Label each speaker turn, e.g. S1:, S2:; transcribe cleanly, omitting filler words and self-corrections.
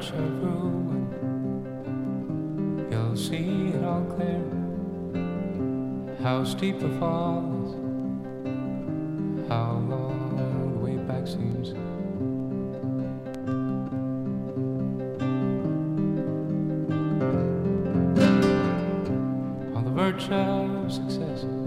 S1: verge of ruin. You'll see it all clear. How steep the falls, how long the way back seems. On the verge of success,